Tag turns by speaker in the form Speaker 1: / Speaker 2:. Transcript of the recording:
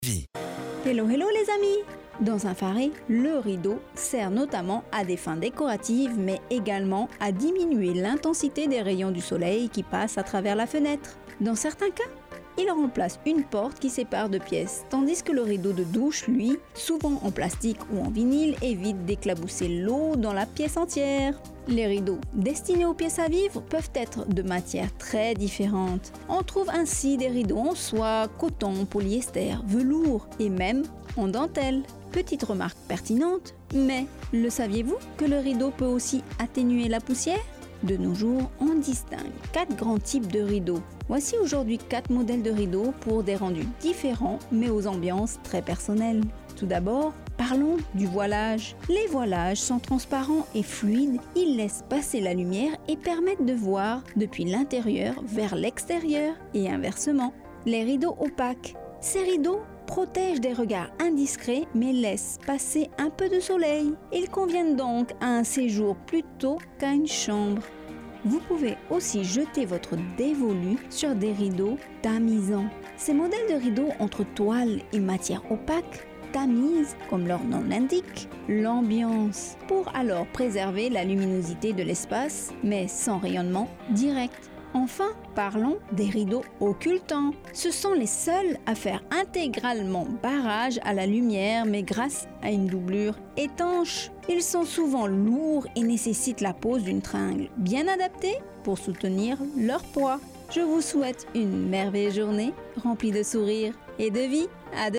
Speaker 1: Vie.
Speaker 2: Hello les amis! Dans un faré, le rideau sert notamment à des fins décoratives mais également à diminuer l'intensité des rayons du soleil qui passent à travers la fenêtre. Dans certains cas, il remplace une porte qui sépare deux pièces, tandis que le rideau de douche, lui, souvent en plastique ou en vinyle, évite d'éclabousser l'eau dans la pièce entière. Les rideaux destinés aux pièces à vivre peuvent être de matières très différentes. On trouve ainsi des rideaux en soie, coton, polyester, velours et même en dentelle. Petite remarque pertinente, mais le saviez-vous que le rideau peut aussi atténuer la poussière ? De nos jours, on distingue 4 grands types de rideaux. Voici aujourd'hui 4 modèles de rideaux pour des rendus différents mais aux ambiances très personnelles. Tout d'abord, parlons du voilage. Les voilages sont transparents et fluides, ils laissent passer la lumière et permettent de voir depuis l'intérieur vers l'extérieur et inversement. Les rideaux opaques. Ces rideaux protègent des regards indiscrets mais laissent passer un peu de soleil. Ils conviennent donc à un séjour plutôt qu'à une chambre. Vous pouvez aussi jeter votre dévolu sur des rideaux tamisants. Ces modèles de rideaux entre toile et matière opaque tamisent, comme leur nom l'indique, l'ambiance pour alors préserver la luminosité de l'espace mais sans rayonnement direct. Enfin, parlons des rideaux occultants. Ce sont les seuls à faire intégralement barrage à la lumière, mais grâce à une doublure étanche. Ils sont souvent lourds et nécessitent la pose d'une tringle bien adaptée pour soutenir leur poids. Je vous souhaite une merveilleuse journée remplie de sourires et de vie. À